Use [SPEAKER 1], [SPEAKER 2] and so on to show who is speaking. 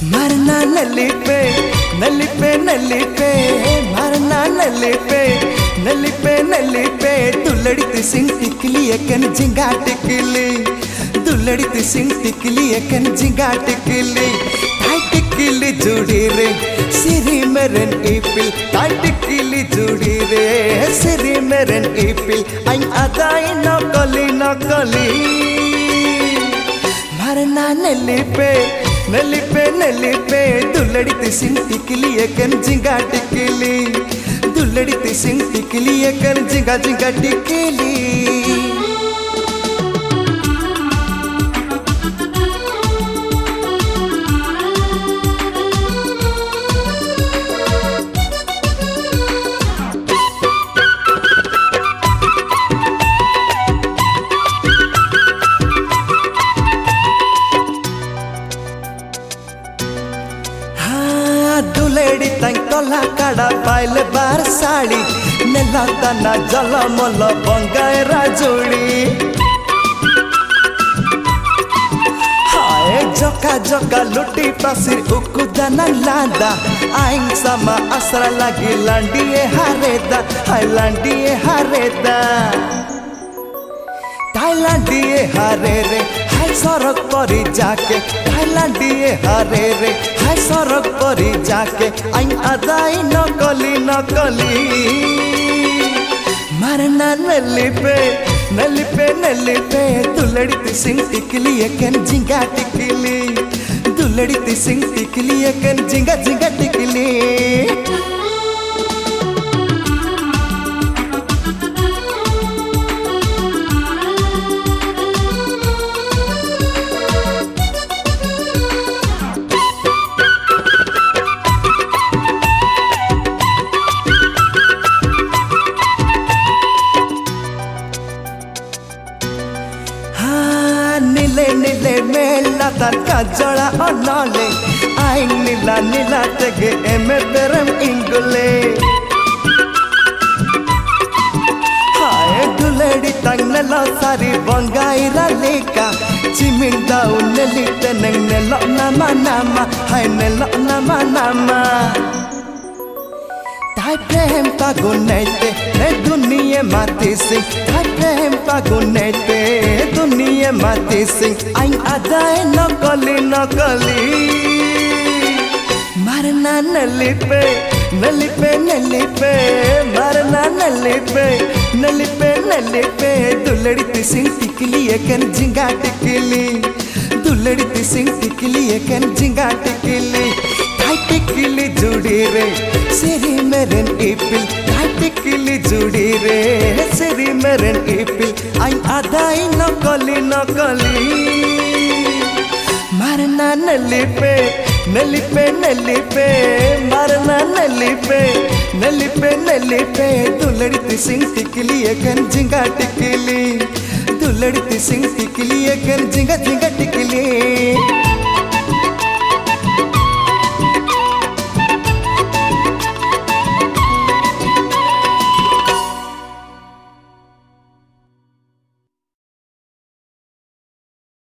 [SPEAKER 1] मरना नली पे नली पे नली पे मरना नली पे नली पे नली पे दुलड़ती सिंह टिकली एकन जिंगा टिकली दुलड़ती सिंह टिकली एकन जिंगा टिकली ताई टिकली जुड़ी रे सिरी मेरन इपिल ताई टिकली जुड़ी रे सिरी मेरन इपिल आई अदाई नकली नकली मरना नली पे दुलड़ती सिंह टिकली एकन जिंगा टिकली दुलड़ती सिंह टिकली एकन जिंगा जिंगा टिकली दुलड़ी तला काड़ा पाइल बार साड़ी नेला तना जल मल बंगाए राजोड़ी हाय जका जका लुटी पासिर उकुदाना लादा आइंग समा असरा लगी लांडिए हारेदा हाय लांडिए हारेदा थाईलैंडिए हारे रे हाय सरक परी जाके थाईलैंडिए हारे रे हाय सरक परी जाके आई अदाई नकली नकली मरना नली पे दुलड़ती सिंह टिकली एकन जिंगा टिकली दुलड़ती सिंह टिकली एकन जिंगा जिंगा टिकली नीले नीले मेला तार काजला अनले आई नीला नीला तेगे एमे बेरम इंगुले हाय दुलड़ी तंगनेलो सारी बंगाई रालेका चिमिंदा उनेली तेनंग नेलो नामा नामा हाय नेलो नामा नामा ताई प्रेम पागुनेते ने दुनिया माती सिंह ताई प्रेम पागुनेते दुनिया माती सिंह आई अदाए नकली नकली मरना नली पे मरना नली पे दुलड़ती सिंह टिकली एकन जिंगा टिकली दुलड़ती सिंह टिकली एकन जिंगा टिकली ताई टिकली जुड़ी रे सिरी मेरन इपिल ताई टिकली जुड़ी रे सिरी मेरन इपिल आई अदाई नकली नकली मरना नली पे मरना नली पे दुलड़ती सिंह टिकली एकन जिंगा टिकली दुलड़ती सिंह टिकली एकन जिंगा जिंगा टिकली।